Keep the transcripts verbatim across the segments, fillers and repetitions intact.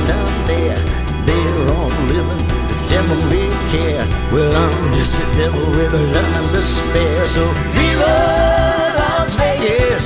down there, they're all living the devil may care. Well, I'm just a devil with a love and despair. So Viva Las Vegas,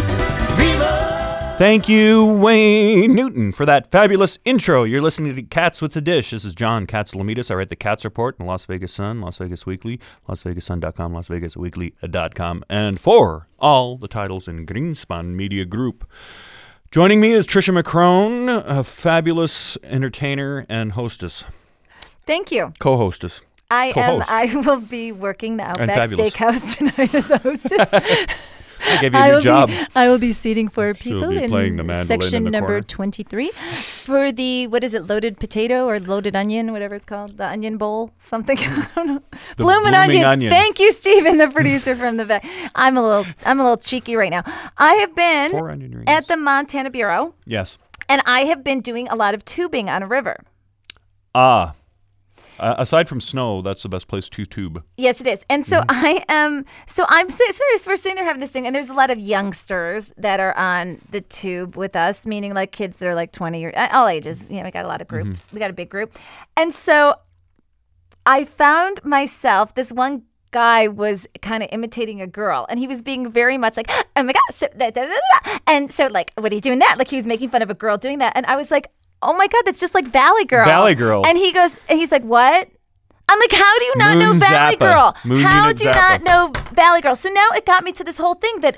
Viva. Thank you, Wayne Newton, for that fabulous intro. You're listening to Cats with the Dish. This is John Katzlamidas. I write the Cats Report in Las Vegas Sun, Las Vegas Weekly, las vegas sun dot com, las vegas weekly dot com, and for all the titles in Greenspan Media Group. Joining me is Trisha McCrone, a fabulous entertainer and hostess. Thank you. Co-hostess. I Co-host. am. I will be working the Outback fabulous. Steakhouse tonight as a hostess. I gave you a I new will job. Be, I will be seating for She'll people be playing the in mandolin section in the number corner. twenty-three for the, what is it, loaded potato or loaded onion, whatever it's called, the onion bowl, something. I don't know. The Bloomin' blooming onion. onion. Thank you, Stephen, the producer from the back. I'm a little, I'm a little cheeky right now. I have been Four onion rings. at the Montana Bureau, Yes. and I have been doing a lot of tubing on a river. Ah. Uh, aside from snow, that's the best place to tube. Yes, it is. And so Mm-hmm. I am, so I'm, so so we're sitting there having this thing, and there's a lot of youngsters that are on the tube with us, meaning like kids that are like twenty or all ages. You know, we got a lot of groups. Mm-hmm. We got a big group. And so I found myself, this one guy was kind of imitating a girl, and he was being very much like, oh my gosh, so, da, da, da, da. And so like, what are you doing that? Like he was making fun of a girl doing that. And I was like, oh my God, that's just like Valley Girl. Valley Girl. And he goes, and he's like, what? I'm like, how do you not know Moon Valley Zappa. Girl? Moon How Unit do you Zappa. not know Valley Girl? So now it got me to this whole thing that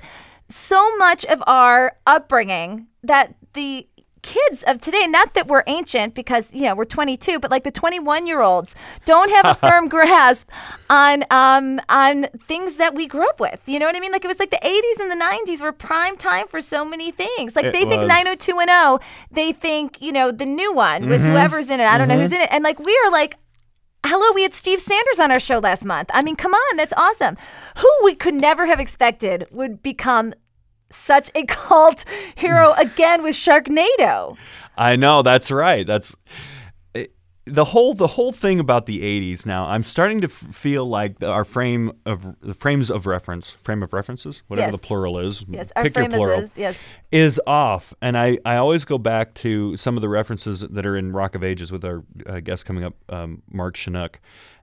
so much of our upbringing, that the kids of today, not that we're ancient because, you know, we're twenty-two, but like the twenty-one-year-olds don't have a firm grasp on um on things that we grew up with. You know what I mean? Like it was like the eighties and the nineties were prime time for so many things. Like It they think was. nine oh two one oh, they think, you know, the new one with Mm-hmm. whoever's in it. I don't know who's in it. And like we are like, hello, we had Steve Sanders on our show last month. I mean, come on, that's awesome. Who we could never have expected would become such a cult hero again with Sharknado. I know, that's right. That's it, the whole the whole thing about the eighties. Now, I'm starting to f- feel like the, our frame of the frames of reference, frame of references, whatever Yes. the plural is. Yes, our pick your frame is, plural, is yes. is off. And I, I always go back to some of the references that are in Rock of Ages with our uh, guest coming up, um, Mark Chinook.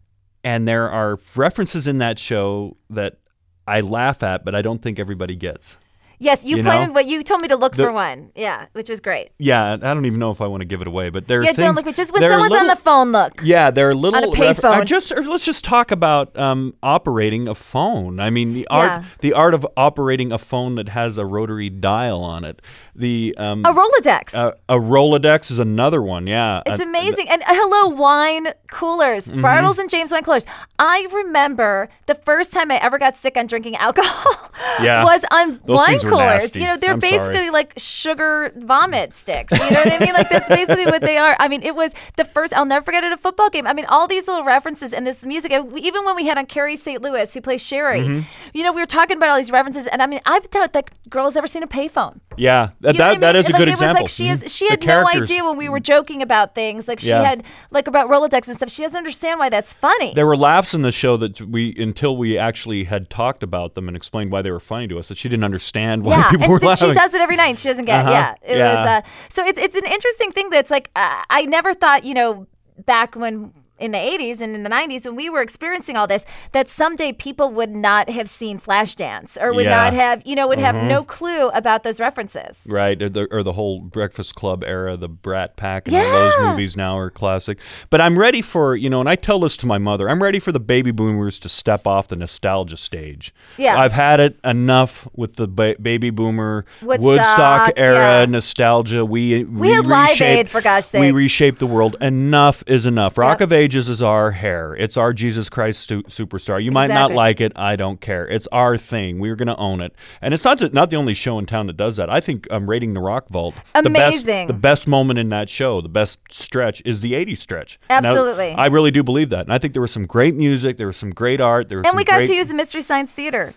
And there are references in that show that I laugh at, but I don't think everybody gets. Yes, you, You pointed know? what you told me to look The- for one. Yeah, which was great. Yeah, I don't even know if I want to give it away, but there are Yeah, things, don't look. But just when there are someone's little, on the phone, look. Yeah, there are little. On a payphone. I just or let's just talk about um, operating a phone. I mean, the art, Yeah. the art of operating a phone that has a rotary dial on it. The um, A Rolodex. a, a Rolodex is another one. Yeah, It's Uh, amazing. And uh, hello, wine coolers, Mm-hmm. Bartles and James wine coolers. I remember the first time I ever got sick on drinking alcohol Yeah. was on Those wine things were coolers. nasty. You know, they're I'm basically sorry. like sugar vomit sticks. You know what I mean? Like that's basically what they are. I mean, it was the first, I'll never forget at a football game. I mean, all these little references and this music, and we- even when we had on Carrie Saint Louis, who plays Sherry, Mm-hmm. you know, we were talking about all these references. And I mean, I doubt that girl has ever seen a payphone. yeah, that You know what I that, that mean? is a Like, good it example. was like she is. Mhm. She The had no characters. idea when we were joking about things. Like she Yeah. had like about Rolodex and stuff. She doesn't understand why that's funny. There were laughs in the show that we until we actually had talked about them and explained why they were funny to us that she didn't understand why yeah, people and were but laughing. she does it every night. And she doesn't get. Uh-huh. Yeah, it Yeah. was. Uh, so it's it's an interesting thing that's like uh, I never thought, you know, back when in the eighties and in the nineties when we were experiencing all this, that someday people would not have seen Flashdance or would Yeah. not have, you know, would have Mhm. no clue about those references. Right, or the, or the whole Breakfast Club era, the Brat Pack, and all Yeah. those movies now are classic. But I'm ready for, you know, and I tell this to my mother, I'm ready for the baby boomers to step off the nostalgia stage. Yeah. I've had it enough with the ba- baby boomer Woodstock, Woodstock era yeah. nostalgia. We We had Live Aid, for gosh We sakes. reshaped the world. Enough is enough. Rock Yep. of Ages is our hair. It's our Jesus Christ stu- superstar. You might not Exactly. like it. I don't care. It's our thing. We're going to own it. And it's not the, not the only show in town that does that. I think um, Raiding the Rock Vault. The Amazing. best, the best moment in that show, the best stretch, is the eighties stretch. Now, Absolutely. I really do believe that. And I think there was some great music. There was some great art. There was And some we got great, to use the Mystery Science Theater,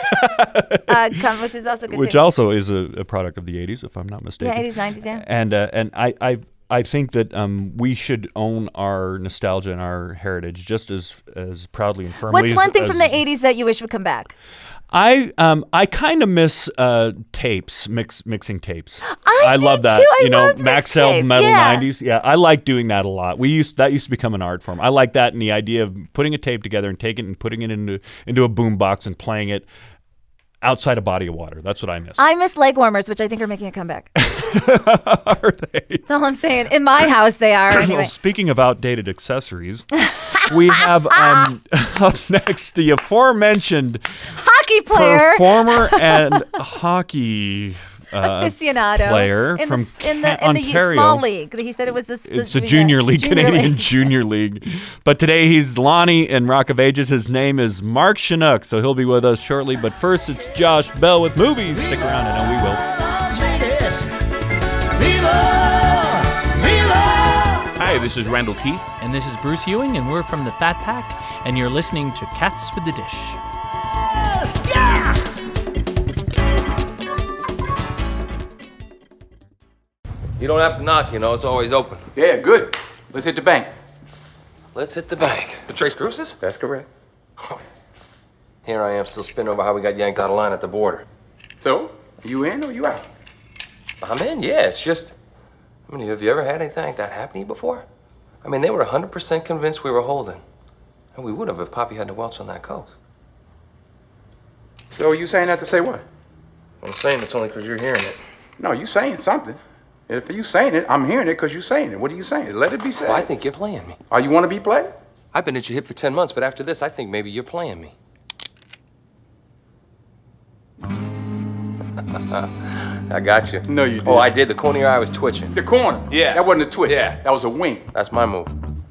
uh, come, which is also good which too. also is a, a product of the eighties, if I'm not mistaken. Yeah, eighties, nineties, yeah. And uh, and I, I I think that um, we should own our nostalgia and our heritage just as as proudly and firmly. What's one as, thing as, from the eighties that you wish would come back? I um I kind of miss uh tapes mix mixing tapes. I, I do love that. too. I you know, loved Max mixtapes. Metal yeah. nineties. Yeah, I like doing that a lot. We used that used to become an art form. I like that and the idea of putting a tape together and taking it and putting it into into a boombox and playing it outside a body of water. That's what I miss. I miss leg warmers, which I think are making a comeback. Are they? That's all I'm saying. In my house, they are. Anyway. Well, speaking of outdated accessories, we have um, up next the aforementioned Hockey player. performer and hockey uh, aficionado player in from the in the Ca- in the Ontario. small league. He said it was this. It's the, a junior yeah, league, junior Canadian league. junior league. But today he's Lonnie in Rock of Ages. His name is Mark Chinook, so he'll be with us shortly. But first, it's Josh Bell with movies. Stick around, I know we will. Las Vegas. Viva! Viva! Hi, this is Randall Keith. And this is Bruce Ewing, and we're from the Fat Pack, and you're listening to Cats with the Dish. Yeah! You don't have to knock, you know, it's always open. Yeah, good. Let's hit the bank. Let's hit the bank. The Trace Cruises? That's correct. Here I am still spinning over how we got yanked out of line at the border. So, are you in or you out? I'm in, yeah, it's just, I mean, have you ever had anything like that happen to you before? I mean, they were one hundred percent convinced we were holding. And we would have if Poppy hadn't welched on that coke. So, you saying that to say what? I'm saying it's only because you're hearing it. No, you saying something. If you saying it, I'm hearing it because you saying it. What are you saying? Let it be said. Well, I think you're playing me. Oh, you want to be played? I've been at your hip for ten months, but after this, I think maybe you're playing me. I got you. No, you didn't. Oh, I did. The corner of your eye was twitching. The corner. Yeah. That wasn't a twitch. Yeah. That was a wink. That's my move.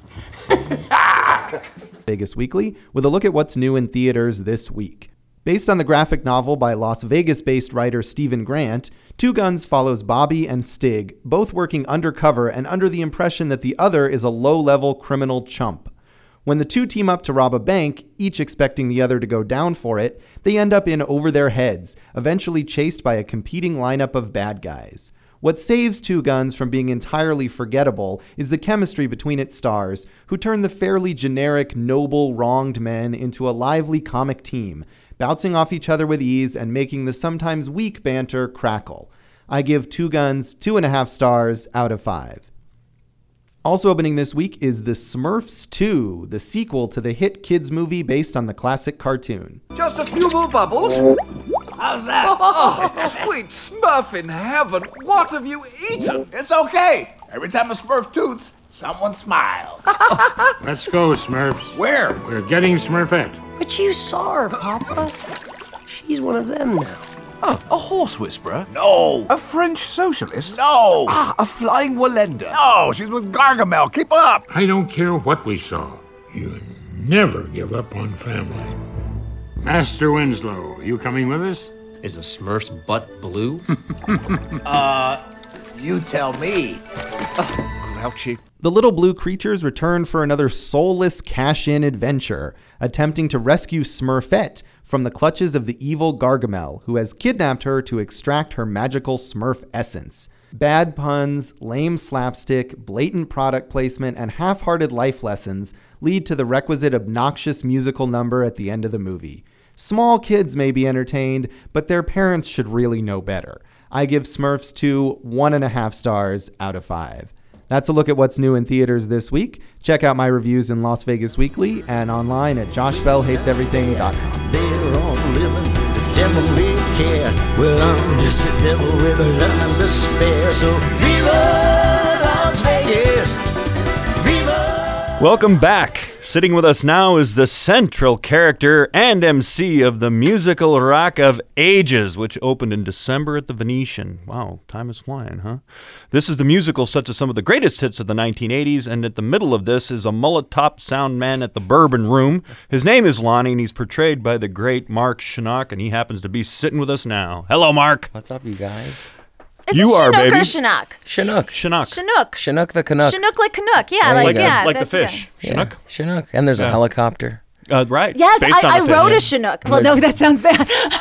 Vegas Weekly with a look at what's new in theaters this week. Based on the graphic novel by Las Vegas-based writer Stephen Grant, Two Guns follows Bobby and Stig, both working undercover and under the impression that the other is a low-level criminal chump. When the two team up to rob a bank, each expecting the other to go down for it, they end up in over their heads, eventually chased by a competing lineup of bad guys. What saves Two Guns from being entirely forgettable is the chemistry between its stars, who turn the fairly generic, noble, wronged men into a lively comic team, bouncing off each other with ease and making the sometimes weak banter crackle. I give Two Guns two and a half stars out of five. Also opening this week is The Smurfs two, the sequel to the hit kids movie based on the classic cartoon. Just a few more bubbles. How's that? Oh, sweet Smurf in heaven, what have you eaten? It's okay. Every time a Smurf toots, someone smiles. Let's go, Smurfs. Where? We're getting Smurfette. But you saw her, Papa. She's one of them now. Oh, a horse whisperer? No. A French socialist? No. Ah, a flying Walender? No, she's with Gargamel. Keep up. I don't care what we saw. You never give up on family. Master Winslow, you coming with us? Is a Smurf's butt blue? uh, you tell me. Oh, grouchy. The little blue creatures return for another soulless cash-in adventure, attempting to rescue Smurfette from the clutches of the evil Gargamel, who has kidnapped her to extract her magical Smurf essence. Bad puns, lame slapstick, blatant product placement, and half-hearted life lessons lead to the requisite obnoxious musical number at the end of the movie. Small kids may be entertained, but their parents should really know better. I give Smurfs two one and a half stars out of five. That's a look at what's new in theaters this week. Check out my reviews in Las Vegas Weekly and online at josh bell hates everything dot com. They're all living the devil may care. Well, I'm just a devil with a love and despair. So viva Las Vegas! Viva! Welcome back. Sitting with us now is the central character and M C of the musical Rock of Ages, which opened in December at the Venetian. Wow, time is flying, huh? This is the musical such as some of the greatest hits of the nineteen eighties, and at the middle of this is a mullet-topped sound man at the Bourbon Room. His name is Lonnie, and he's portrayed by the great Mark Chinook, and he happens to be sitting with us now. Hello, Mark. What's up, you guys? Is You it are, Chinook baby. or Chinook? Chinook. Chinook. Chinook. Chinook the Canuck. Chinook like Canuck. Yeah, There like you go. yeah, Like the that's- fish. yeah. Chinook? Yeah, Chinook. And there's a Yeah. helicopter. Uh, right. Yes, Based on I, I a fish. wrote a Chinook. Well, no, that sounds bad.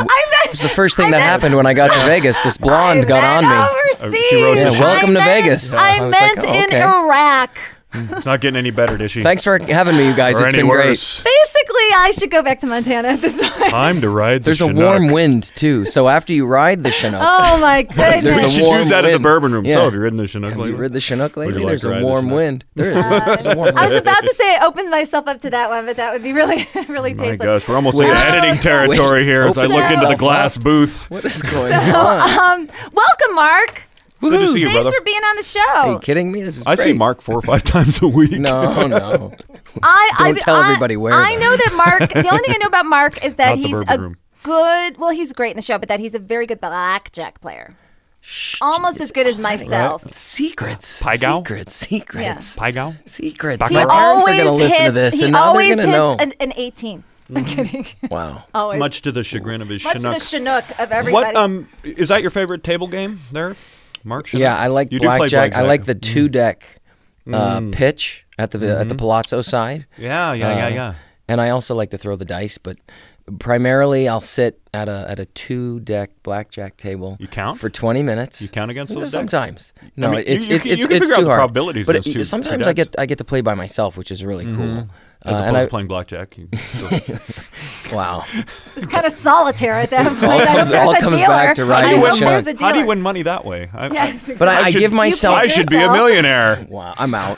meant, was the first thing I that meant, happened when I got to Vegas. This blonde I got on me. Overseas. She wrote yeah, welcome I to meant, Vegas. I, I meant like, oh, okay. in Iraq. It's not getting any better, is she? Thanks for having me, you guys. Or It's any been worse. great. Basically, I should go back to Montana at this point. Time to ride the There's Chinook. a warm wind, too. So after you ride the Chinook... Oh, my goodness. There's we a should warm use that wind. in the bourbon room. Yeah. So have you ridden the Chinook Have lately? you ridden the Chinook Would lately? you like There's to a ride the warm Chinook? wind. There is. Uh, There's a warm I was wind. about to say open myself up to that one, but that would be really, really My tasteless. gosh, we're almost Wait. in editing territory Wait. here as I Open look into the yourself glass up. booth. What is going on? Um, welcome, Mark. Good to see you, Thanks brother. for being on the show. Are you kidding me? This is I great. see Mark four or five times a week. No, no. I, Don't I, tell I, everybody where, I though. know that Mark. The only thing I know about Mark is that Not the he's bourbon a room. good. Well, he's great in the show, but that he's a very good blackjack player. Almost Jeez. as good as myself. Secrets. Paigow? Secrets. Secrets. Paigow? Secrets. He My parents are always going to listen hits. to this, he and now they're always going to hits know. an, an eighteen. I'm kidding. Wow. Always. Much to the chagrin of his Much Chinook. to the Chinook of everybody. What um is that your favorite table game there, Mark? Chinook? Yeah, I like You do play blackjack. I like the blackjack. two deck uh, Mm. pitch at the at the Palazzo side. Yeah, yeah, yeah, Uh, yeah. And I also like to throw the dice, but primarily I'll sit at a at a two deck blackjack table. You count for twenty minutes. You count against those decks? Sometimes. No, I mean, it's you- you it's can- it's you can it's figure out too the hard. probabilities But of those it- two- sometimes two I get decks. I get to play by myself, which is really cool. As Uh, opposed and I- to playing blackjack. You- Wow. It's kind of solitaire at that point. All I hope comes- there's all a comes dealer. back to I riding hope the Chinook. there's a dealer. How do you win money that way? I, Yes, But I, I I should- give myself. I should be a yourself. millionaire. Wow, I'm out.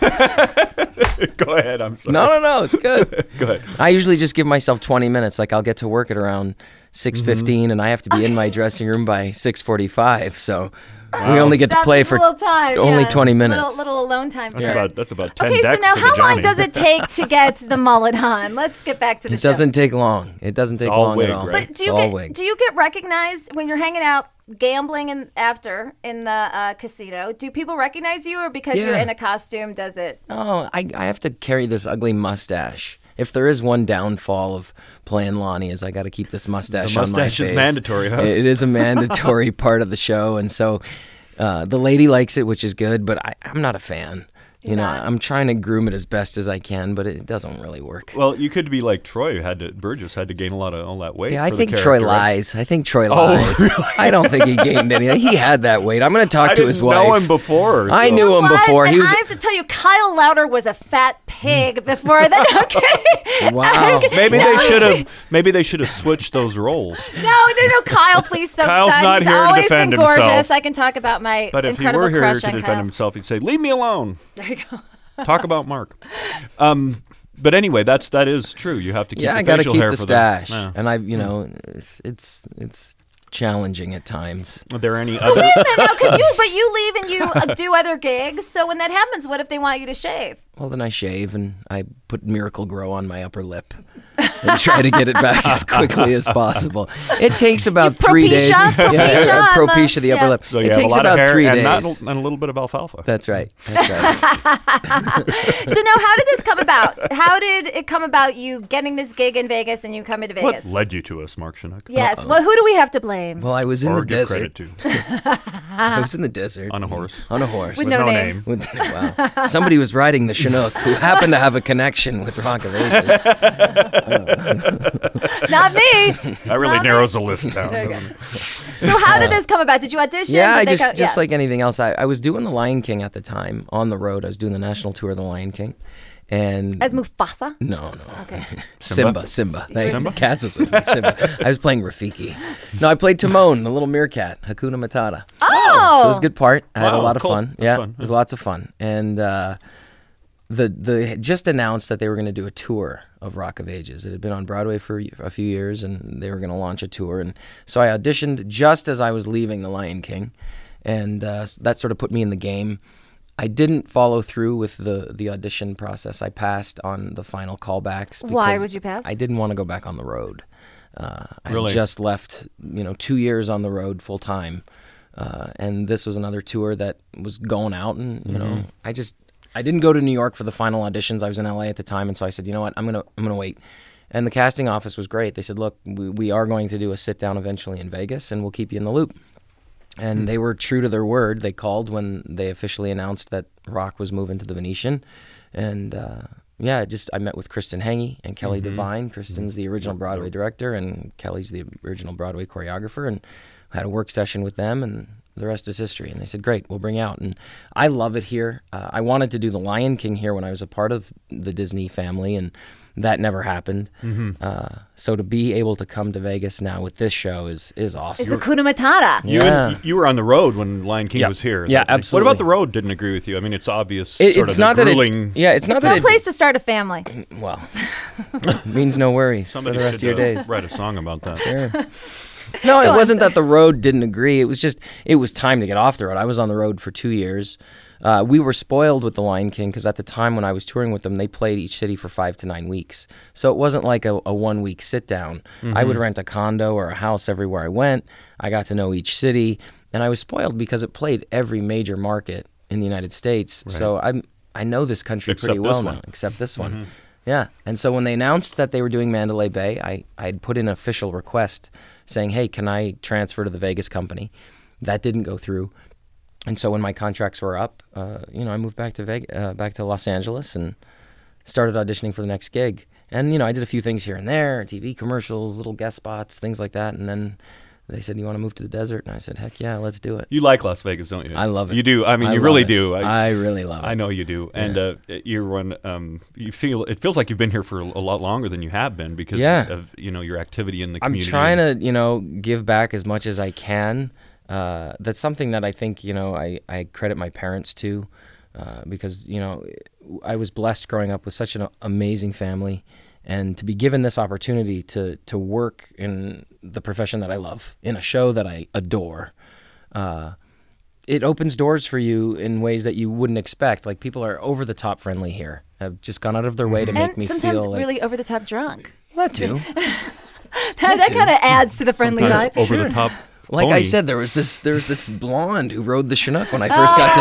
Go ahead. I'm sorry. No, no, no. It's good. Go ahead. I usually just give myself twenty minutes. Like I'll get to work at around six fifteen, and I have to be in my dressing room by six forty-five. So we only get to That play was for a little time, only yeah. twenty Little, minutes. little alone time. That's for about it. that's about ten Okay, so decks now for how the long Johnny. does it take to get the mullet on? Let's get back to the It show. doesn't take long. It doesn't take all long wig, at all. right? But do you It's all get wig. do you get recognized when you're hanging out gambling and after in the uh, casino? Do people recognize you, or because you're Yeah. in a costume, does it? Oh, I, I have to carry this ugly mustache. If there is one downfall of playing Lonnie, is I got to keep this mustache, The on my mustache is face. mandatory, huh? It is a mandatory part of the show, and so uh, the lady likes it, which is good. But I, I'm not a fan. You know, I'm trying to groom it as best as I can, but it doesn't really work. Well, you could be like Troy, who had to Burgess had to gain a lot of all that weight. Yeah, I for think the Troy character, right? lies. I think Troy Oh, lies. really? I don't think he gained anything. He had that weight. I'm going to talk I to his didn't wife. know him before. I so- knew him What? before. And He was. I have to tell you, Kyle Lauder was a fat pig before that. Okay. Wow. Maybe No. they should have. Maybe they should have switched those roles. No, no, no, Kyle, please, so Kyle's sad. not He's here to always defend been gorgeous. himself. I can talk about my But if he incredible were here crush to on defend Kyle. himself, he'd say, "Leave me alone. There you go. Talk about Mark." Um, but anyway, that's that is true. You have to keep Yeah, the I got to facial keep hair the for stash, The, yeah. and I've you know it's it's it's challenging at times. Are there any But other? wait a minute now, because you, but you leave and you uh, do other gigs. So when that happens, what if they want you to shave? Well, then I shave and I put Miracle Grow on my upper lip and try to get it back as quickly as possible. It takes about You three days. Propecia? Yeah, Propecia uh, on the- Propecia the upper yeah. lip. So you it have takes a lot about of hair three and, days. not, and a little bit of alfalfa. That's right. That's right. So now, how did this come about? How did it come about? You getting this gig in Vegas and you coming to What Vegas? led you to us, Mark Chinook? Yes. Well, who do we have to blame? Well, I was in Or the give desert. credit to I was in the desert on a horse. on a horse. With With no no name. name. With- wow. Somebody was riding the Chinook who happened to have a connection with Rock of Ages. Not me. That really Not me. narrows the list down. There you go. So how did this come about? Did you audition? Yeah, Did I they just co- just yeah. like anything else. I, I was doing The Lion King at the time on the road. I was doing the national tour of The Lion King, and As Mufasa? no, no, Okay. Simba, Simba. Thanks. Simba? Cats was with me. Simba. I was playing Rafiki. No, I played Timon, the little meerkat, Hakuna Matata. Oh. So it was a good part. I had a Wow, lot of cool. fun. That's yeah, fun. it was lots of fun. And uh, the the had just announced that they were going to do a tour of Rock of Ages. It had been on Broadway for a few years, and they were going to launch a tour. And so I auditioned just as I was leaving The Lion King, and uh, that sort of put me in the game. I didn't follow through with the, the audition process. I passed on the final callbacks. Why because would you pass? I didn't want to go back on the road. Uh, I Really? had just left, you know, two years on the road full time, uh, and this was another tour that was going out. And you know, I just I didn't go to New York for the final auditions. I was in L A at the time, and so I said, you know what, I'm gonna I'm gonna wait. And the casting office was great. They said, look, we, we are going to do a sit down eventually in Vegas, and we'll keep you in the loop. And they were true to their word. They called when they officially announced that Rock was moving to the Venetian, and uh, yeah, just I met with Kristen Henge and Kelly mm-hmm. Devine. Kristen's mm-hmm. the original Broadway director, and Kelly's the original Broadway choreographer, and had a work session with them, and the rest is history. And they said, great, we'll bring you out. And I love it here. Uh, I wanted to do The Lion King here when I was a part of the Disney family, and that never happened. Mm-hmm. Uh, so to be able to come to Vegas now with this show is is awesome. It's a Hakuna Matata. You, yeah. and, you were on the road when Lion King yeah. was here. Yeah, that, absolutely. What about the road didn't agree with you? I mean, it's obvious it, sort it's of not the that grueling... It, yeah, it's not it's that no it, place to start a family. Well, means no worries Somebody for the rest should, of your uh, days. write a song about that. Sure. No, it wasn't that the road didn't agree. It was just, it was time to get off the road. I was on the road for two years. Uh, we were spoiled with The Lion King because at the time when I was touring with them, they played each city for five to nine weeks. So it wasn't like a, a one-week sit-down. Mm-hmm. I would rent a condo or a house everywhere I went. I got to know each city. And I was spoiled because it played every major market in the United States. Right. So I'm, I know this country except pretty well one. now, except this one. Mm-hmm. Yeah, and so when they announced that they were doing Mandalay Bay, I I'd put in an official request saying, hey, can I transfer to the Vegas company? That didn't go through. And so when my contracts were up, uh, you know, I moved back to Vegas, uh, back to Los Angeles and started auditioning for the next gig. And, you know, I did a few things here and there, T V commercials, little guest spots, things like that. And then they said, you want to move to the desert? And I said, heck yeah, let's do it. You like Las Vegas, don't you? I love it. You do. I mean, I you really it. do. I, I really love it. I know you do. Yeah. And uh, you're one, um, you feel, it feels like you've been here for a lot longer than you have been because yeah. of, you know, your activity in the I'm community. trying to, you know, give back as much as I can. Uh, that's something that I think, you know, I, I credit my parents to uh, because, you know, I was blessed growing up with such an amazing family. And to be given this opportunity to to work in the profession that I love, in a show that I adore, uh, it opens doors for you in ways that you wouldn't expect. Like, people are over-the-top friendly here, have just gone out of their way to make and me sometimes feel like... really over-the-top drunk. That too. that that kind of adds to the friendly Sometimes vibe. over-the-top... Like Pony. I said, there was this there was this blonde who rode the Chinook when I first got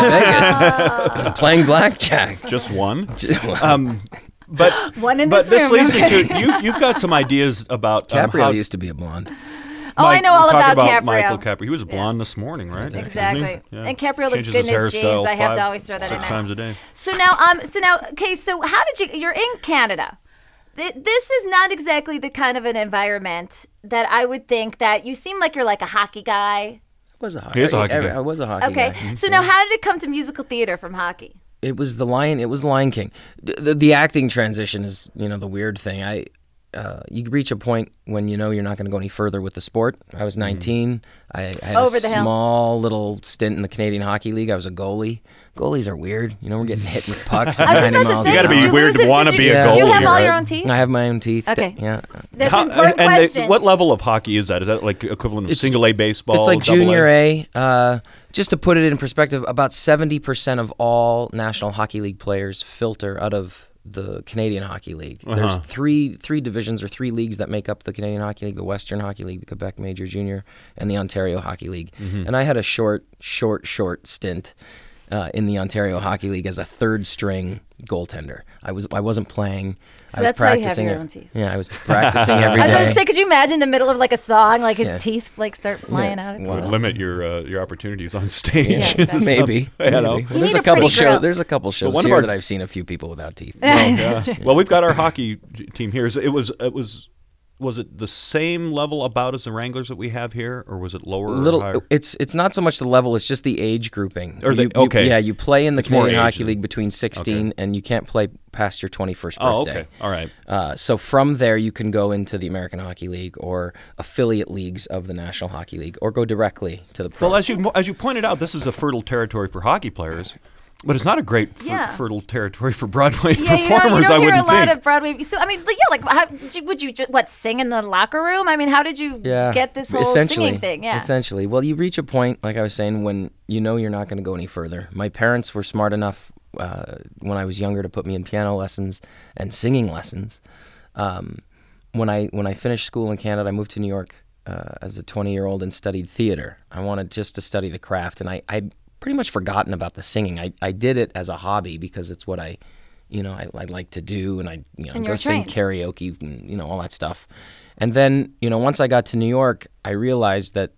to Vegas, playing blackjack. Just one? um, but one in but this room. leads Okay. me to, you, you've got some ideas about... Um, Caprio how, used to be a blonde. Oh, Mike, I know all talk about, about Caprio. Michael Caprio. He was blonde yeah. this morning, right? Exactly. Yeah. And Caprio looks Changes good in his hairstyle jeans. I have five, to always throw that six in there. times a day. So now, um, so now, okay. So how did you? You're in Canada. This is not exactly the kind of an environment that I would think that you seem like you're like a hockey guy. I was a hockey. He is a hockey I, guy. I was a hockey okay. guy. Okay. So now, how did it come to musical theater from hockey? It was the Lion. It was Lion King. The, the, the acting transition is, you know, the weird thing. I, uh, you reach a point when you know you're not going to go any further with the sport. I was nineteen. Mm. I, I had Over a the small little stint in the Canadian Hockey League. I was a goalie. Goalies are weird. You know, we're getting hit with pucks. I was just about to say, You gotta be did you weird lose to it? wanna Did be you- a Did you goalie, have all right? your own teeth? I have my own teeth. Okay. Yeah. That's How- an important and they- question. what level of hockey is that? Is that like equivalent of It's- single A baseball? It's like double junior A. Uh, just to put it in perspective, about seventy percent of all National Hockey League players filter out of the Canadian Hockey League. Uh-huh. There's three three divisions or three leagues that make up the Canadian Hockey League: the Western Hockey League, the Quebec Major Junior, and the Ontario Hockey League. Mm-hmm. And I had a short, short, short stint uh, in the Ontario Hockey League as a third string goaltender. I was I wasn't playing. So I was that's why you have practicing your it. own teeth. Yeah, I was practicing every I was day. gonna say, could you imagine in the middle of like a song, like his Yeah. teeth like start flying Yeah. out? Wow. Would limit your uh, your opportunities on stage. Yeah, exactly. Maybe. You know. maybe. You There's need a a couple pretty grill. shows. There's a couple shows one of here our- that I've seen a few people without teeth. That's right. Well, we've got our hockey team here. It was it was was it the same level about as the Wranglers that we have here, or was it lower or Little, higher? it's it's not so much the level; it's just the age grouping. Or the- You- you- okay. yeah, you play in the It's more Canadian age Hockey than- League between sixteen, Okay. and you can't play past your twenty-first Oh, birthday. okay. All right. Uh, so from there, you can go into the American Hockey League or affiliate leagues of the National Hockey League, or go directly to the pro. Well, as you as you pointed out, this is a fertile territory for hockey players, but it's not a great fer- Yeah. fertile territory for Broadway Yeah, you performers. don't, you I don't hear a wouldn't lot think. of Broadway. So I mean, like, yeah, like how did you- would you ju- what sing in the locker room? I mean, how did you yeah. get this whole essentially, singing thing? Yeah, Essentially. Well, you reach a point, like I was saying, when you know you're not going to go any further. My parents were smart enough uh, when I was younger to put me in piano lessons and singing lessons. Um, when I when I finished school in Canada, I moved to New York uh, as a twenty-year-old and studied theater. I wanted just to study the craft, and I, I'd pretty much forgotten about the singing. I, I did it as a hobby because it's what I, you know, I, I like to do, and I you know And go you're sing trained. karaoke, and, you know, all that stuff. And then, you know, once I got to New York, I realized that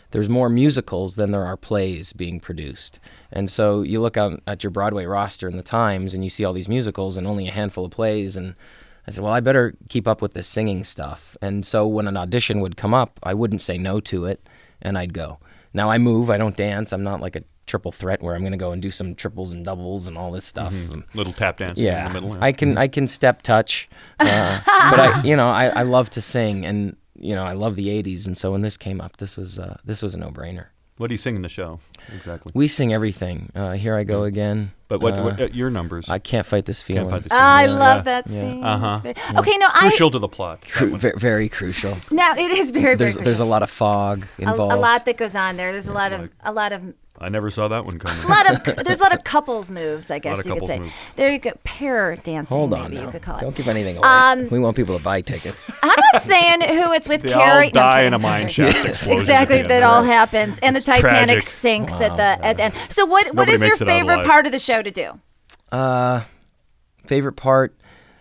there's more musicals than there are plays being produced. And so you look out at your Broadway roster in the Times and you see all these musicals and only a handful of plays. And I said, well, I better keep up with this singing stuff. And so when an audition would come up, I wouldn't say no to it, and I'd go. Now I move, I don't dance. I'm not like a triple threat where I'm going to go and do some triples and doubles and all this stuff. Mm-hmm. Little tap dancing yeah, in the middle. I can I can step touch, uh, but I you know I, I love to sing, and you know I love the eighties, and so when this came up, this was uh, this was a no-brainer. What do you sing in the show exactly? We sing everything. Uh, Here I Go Again. But what, uh, what uh, your numbers? I Can't Fight This Feeling. Can't fight this Oh, I feeling. love Yeah. that scene. Uh huh. It's very- Okay, no, I crucial to the plot. Cru- very, very crucial. now it is very very There's crucial. there's a lot of fog a, involved. a lot that goes on there. There's a lot of like- a lot of I never saw that one coming. a lot of there's a lot of couples moves, I guess of you could couples say. moves. There you go, pair dancing. Hold on maybe now. you could call it. Don't give anything away. Um, we want people to buy tickets. I'm not saying who it's with. They Carrie. all No, I'm die kidding. in a mine shaft explosion. Exactly, at the that end. all happens, and It's the Titanic tragic. sinks Wow, at the at the end. So what what Nobody is your makes it out favorite alive. part of the show to do? Uh, favorite part,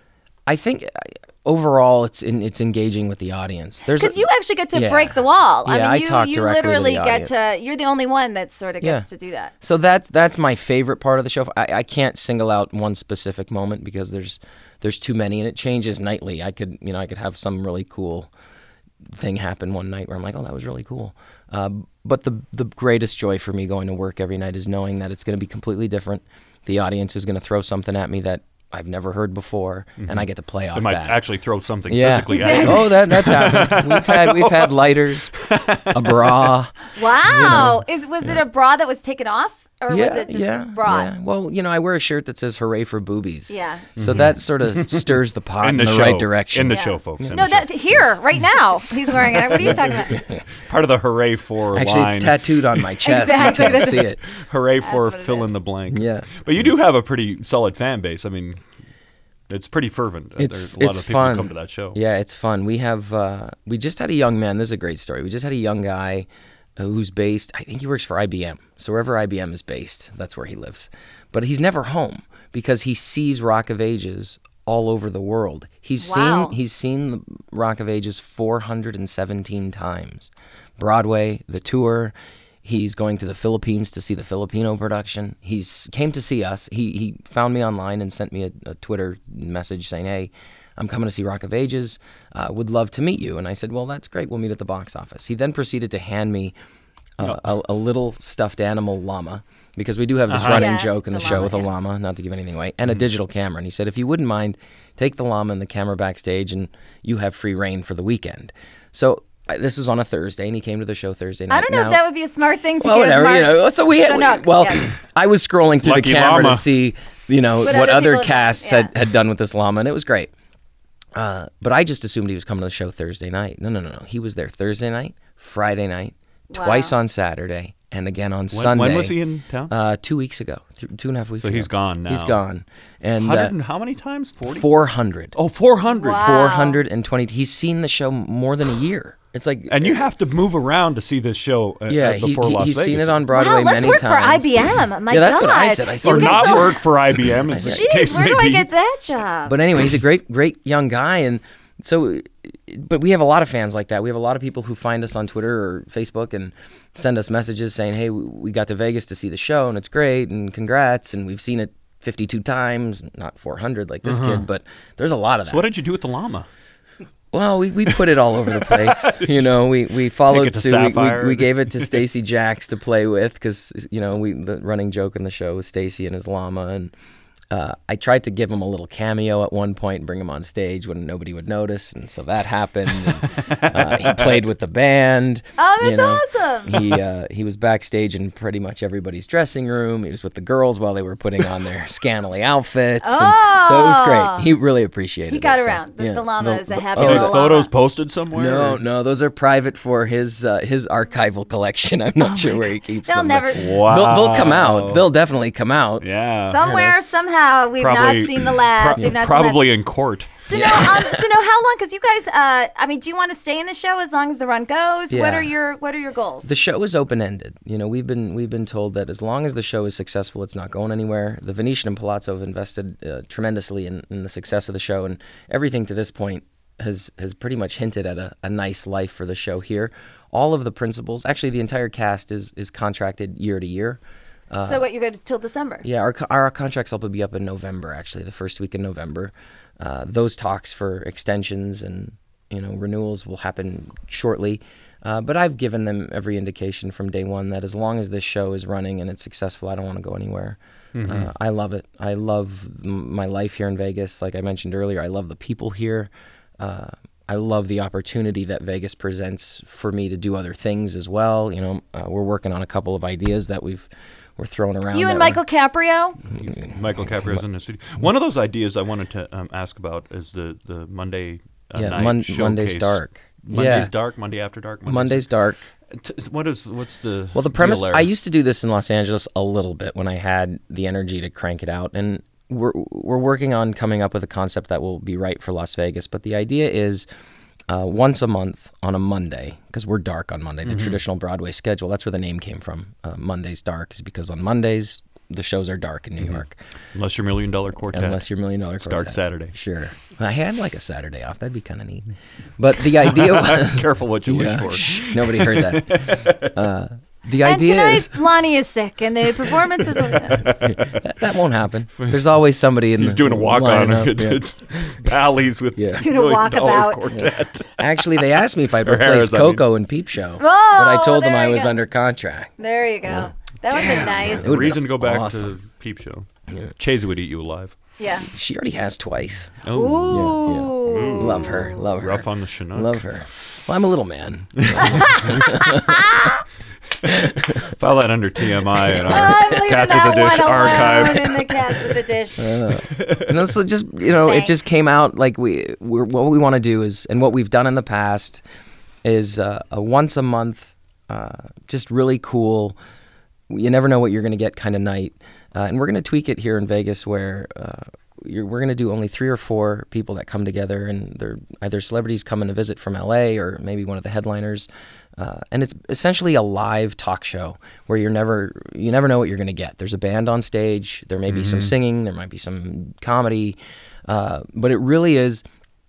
I think uh, overall it's in, it's engaging with the audience. There's Because a- you actually get to yeah. break the wall. I Yeah, mean, I you talk you directly to the literally get audience. to. You're the only one that sort of Yeah. gets to do that. So that's that's my favorite part of the show. I, I can't single out one specific moment because there's there's too many, and it changes nightly. I could you know I could have some really cool thing happen one night where I'm like, oh, that was really cool. Uh, but the the greatest joy for me going to work every night is knowing that it's going to be completely different. The audience is going to throw something at me that I've never heard before, and I get to play off They might that. actually throw something yeah. physically at Exactly. you. Oh, that that's happened. We've had we've had lighters, a bra. Wow, is was it a bra that was taken off, or was it just yeah, a bra? yeah. Well, you know, I wear a shirt that says "Hooray for Boobies." Yeah. So that sort of stirs the pot in, In the, the show. right direction. In the Yeah. show, folks. in No, the that show. here right now he's wearing it. What are you talking about? Part of the hooray for Actually, line. it's tattooed on my chest. Exactly. You can't see it. Hooray for what it fill is. in the blank. Yeah. But you do have a pretty solid fan base. I mean, it's pretty fervent. Uh, It's There's a lot it's of people fun. who come to that show. Yeah, it's fun. We have uh, we just had a young man. This is a great story. We just had a young guy uh, who's based. I think he works for I B M. So wherever I B M is based, that's where he lives. But he's never home because he sees Rock of Ages all over the world. He's Wow. seen he's seen the Rock of Ages four hundred seventeen times. Broadway, the tour. He's going to the Philippines to see the Filipino production. He's came to see us. He he found me online and sent me a, a Twitter message saying, "Hey, I'm coming to see Rock of Ages. Uh, would love to meet you." And I said, "Well, that's great. We'll meet at the box office." He then proceeded to hand me uh, a, a little stuffed animal llama, because we do have this Uh-huh. running Yeah, joke in the, the show llama, with a yeah. llama, not to give anything away, and a digital camera. And he said, if you wouldn't mind, take the llama and the camera backstage, and you have free reign for the weekend. So uh, this was on a Thursday, and he came to the show Thursday night. I don't know Now- if that would be a smart thing to well, give. whatever, Mark you know. So we, had, we Chinook, well, yes. I was scrolling through Lucky the camera llama. to see, you know, What what, other other people have done, casts yeah. had, had done with this llama, and it was great. Uh, but I just assumed he was coming to the show Thursday night. No, no, no, no. He was there Thursday night, Friday night, twice Wow. on Saturday, and again on When, Sunday. when was he in town? Uh, two weeks ago, th- two and a half weeks So ago. he's gone now. He's gone, and Hundred uh, and how many times? Forty. four hundred. Oh, four hundred. Wow. four hundred twenty. He's seen the show more than a year. It's like, And you have to move around to see this show. Uh, yeah, uh, he, before he- Las he's Vegas. seen it on Broadway Wow, let's many work for I times. B M. My Yeah, that's God. what I said. I said, You Or get not to- work for I B M. As the case Jeez, where may do I be. get that job? But anyway, he's a great, great young guy, and so, but we have a lot of fans like that. We have a lot of people who find us on Twitter or Facebook and send us messages saying, "Hey, we got to Vegas to see the show, and it's great, and congrats, and we've seen it fifty-two times, not four hundred like this kid, but there's a lot of that." So what did you do with the llama? Well, we, we put it all over the place. You know, we, we followed it to suit. We, we, Sapphire? we gave it to Stacy Jacks to play with because, you know, we the running joke in the show was Stacy and his llama. And uh, I tried to give him a little cameo at one point and bring him on stage when nobody would notice. And so that happened. And, uh, he played with the band. Oh, that's you know. awesome. He uh, he was backstage in pretty much everybody's dressing room. He was with the girls while they were putting on their scantily outfits. And so it was great. He really appreciated it. He got so, around. The, yeah. the llama is a happy oh, Are little these llama. photos posted somewhere? No, or- no, those are private for his uh, his archival collection. I'm not sure where he keeps They'll them. never. but Wow. They'll, they'll come out. They'll definitely come out. Yeah. Somewhere, somehow, we've Probably- not seen the last. pro- we've not seen the probably in court. So no, um, so no. How long? Because you guys, uh, I mean, do you want to stay in the show as long as the run goes? What Yeah. are your What are your goals? The show is open ended. You know, we've been we've been told that as long as the show is successful, it's not going anywhere. The Venetian and Palazzo have invested uh, tremendously in, in the success of the show, and everything to this point has has pretty much hinted at a, a nice life for the show here. all of the principals, actually the entire cast is is contracted year to year. Uh, so what, you go to, till December? Yeah, our co- our contracts will be up in November, actually, the first week in November. Uh, those talks for extensions and you know renewals will happen shortly. Uh, but I've given them every indication from day one that as long as this show is running and it's successful, I don't want to go anywhere. Mm-hmm. Uh, I love it. I love m- my life here in Vegas. Like I mentioned earlier, I love the people here. Uh, I love the opportunity that Vegas presents for me to do other things as well. You know, uh, we're working on a couple of ideas that we've we're throwing around. You and Michael Caprio? Michael Caprio's in the studio. One of those ideas I wanted to um, ask about is the the Monday uh, yeah, night Mon- showcase. Monday's dark. Monday's yeah. dark. Monday after dark. Monday's, Monday's dark. T- What is what's the well the premise? deal there? I used to do this in Los Angeles a little bit when I had the energy to crank it out, and we're we're working on coming up with a concept that will be right for Las Vegas. But the idea is uh, once a month on a Monday, because we're dark on Monday, the Mm-hmm. traditional Broadway schedule. That's where the name came from. Uh, Monday's dark is because on Mondays the shows are dark in New Mm-hmm. York. Unless you're Million Dollar Quartet. Unless you're Million Dollar Quartet. Start Saturday. Sure. I had like a Saturday off. That'd be kind of neat. But the idea was... Careful what you Yeah, wish for. shh, nobody heard that. Uh, the And idea tonight, is... Lonnie is sick, and the performance is... that, that won't happen. There's always somebody in He's the doing a walk on lineup, yeah. alleys with Yeah. Doing a Million Dollar walkabout. Quartet. Actually, they asked me if I'd Or replace Harris, I mean. Coco in Peep Show. Oh, but I told them there I you was go. under contract. There you go. That would be nice. It would be Reason to go back awesome. to Peep Show. Yeah. Chase would eat you alive. Yeah. She already has twice. Oh, Ooh. Yeah, yeah. Love her. Love her. rough on the Chinook. Love her. Well, I'm a little man. File that under T M I and our I'm leaving Cats that with the Dish one alone archive. in the Cats with the Dish. And this just, you know, Thanks. it just came out like we, we're, what we want to do is, and what we've done in the past is uh, a once a month, uh, just really cool. You never know what you're going to get kind of night. Uh, and we're going to tweak it here in Vegas where uh, you're, we're going to do only three or four people that come together, and they're either celebrities coming to visit from L A or maybe one of the headliners. Uh, and it's essentially a live talk show where you're never you never know what you're going to get. There's a band on stage. There may be some singing. There might be some comedy. Uh, but it really is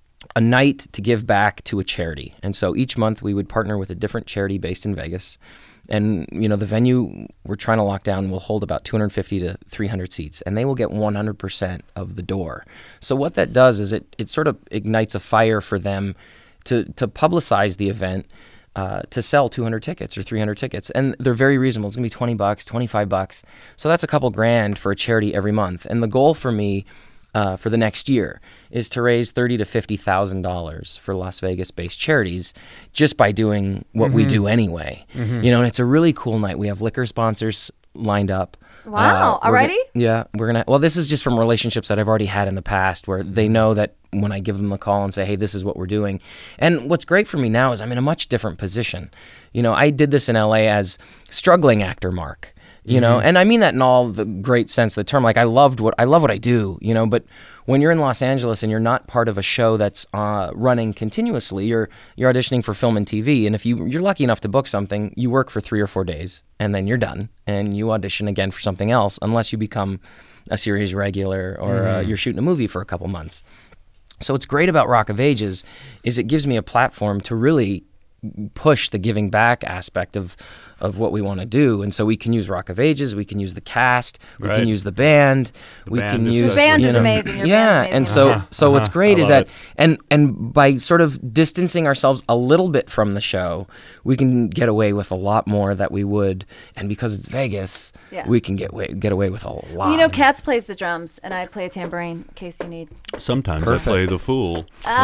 a night to give back to a charity. And so each month we would partner with a different charity based in Vegas. And, you know, the venue we're trying to lock down will hold about two hundred fifty to three hundred seats, and they will get one hundred percent of the door. So what that does is it, it sort of ignites a fire for them to, to publicize the event, uh, to sell two hundred tickets or three hundred tickets. And they're very reasonable. It's going to be twenty bucks, twenty-five bucks. So that's a couple grand for a charity every month. And the goal for me uh, for the next year is to raise thirty to fifty thousand dollars for Las Vegas-based charities just by doing what we do anyway. Mm-hmm. You know, and it's a really cool night. We have liquor sponsors lined up. Wow, Uh, we're already? gonna- yeah, we're gonna. Well, this is just from relationships that I've already had in the past, where they know that when I give them a call and say, "Hey, this is what we're doing," and what's great for me now is I'm in a much different position. You know, I did this in L A as struggling actor Mark. You know, and I mean that in all the great sense of the term. Like I loved what I love what I do. You know, but when you're in Los Angeles and you're not part of a show that's uh, running continuously, you're you're auditioning for film and T V, and if you you're lucky enough to book something, you work for three or four days, and then you're done, and you audition again for something else, unless you become a series regular or uh, you're shooting a movie for a couple months. So what's great about Rock of Ages is it gives me a platform to really push the giving back aspect of of what we want to do. And so we can use Rock of Ages, we can use the cast, we Right. can use the band, The we band can is use The band you is know, amazing. Your yeah, band's amazing. and so Uh-huh. so what's Uh-huh. great I is love that it. and and by sort of distancing ourselves a little bit from the show, we can get away with a lot more that we would, and because it's Vegas, Yeah. we can get way, get away with a lot. You know, Cats plays the drums, and I play a tambourine in case you need. Sometimes Perfect. I play the fool.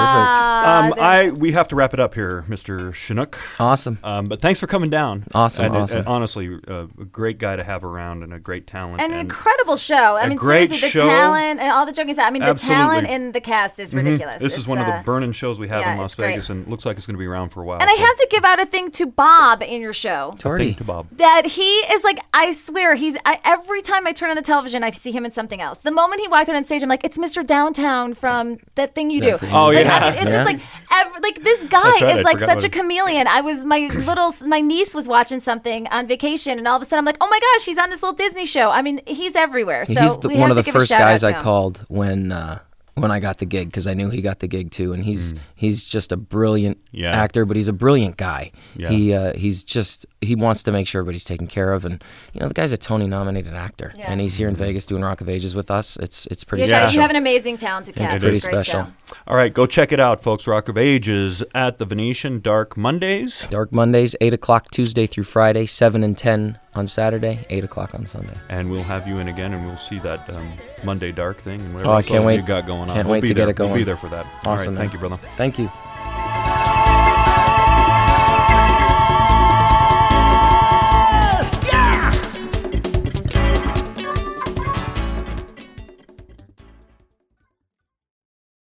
Ah, Um, there- I we have to wrap it up here, Mister Chinook. Awesome. Um, but thanks for coming down. Awesome, And, and- awesome. and honestly, uh, a great guy to have around and a great talent. An and incredible show. I a mean, great seriously, the show. talent and all the joking aside. I mean, the Absolutely. talent in the cast is ridiculous. This is It's, one of uh, the burning shows we have yeah, in Las it's great. Vegas, and looks like it's going to be around for a while. And I so have to give out a thing to Bob in your show. Torty. thank to Bob. That he is like, I swear, he's I, every time I turn on the television, I see him in something else. The moment he walked out on stage, I'm like, it's Mister Downtown from that thing you do. Oh, like, yeah. I mean, it's Yeah. just like, every, like this guy That's right, is I like forgot such a about it. chameleon. I was my little my niece was watching something on vacation, and all of a sudden I'm like, oh my gosh, he's on this little Disney show. I mean, he's everywhere. So He's the, we one have of to the give first a shout guys out I to him. called when uh, when I got the gig because I knew he got the gig too, and he's Mm. he's just a brilliant Yeah. actor, but he's a brilliant guy. Yeah. He uh, he's just he wants to make sure everybody's taken care of, and you know the guy's a Tony nominated actor, Yeah. and he's here in Vegas doing Rock of Ages with us. It's it's pretty You, Yeah. guys, special. you have an amazing talented cast. It's pretty It's a great special. show. All right, go check it out, folks. Rock of Ages at the Venetian, Dark Mondays. Dark Mondays, eight o'clock Tuesday through Friday, seven and ten on Saturday, eight o'clock on Sunday. And we'll have you in again, and we'll see that um, Monday Dark thing and whatever Oh, I else can't you wait. got going on. Can't we'll wait be to there. get it going. We'll be there for that. All Awesome, right, thank man. you, brother. Thank you.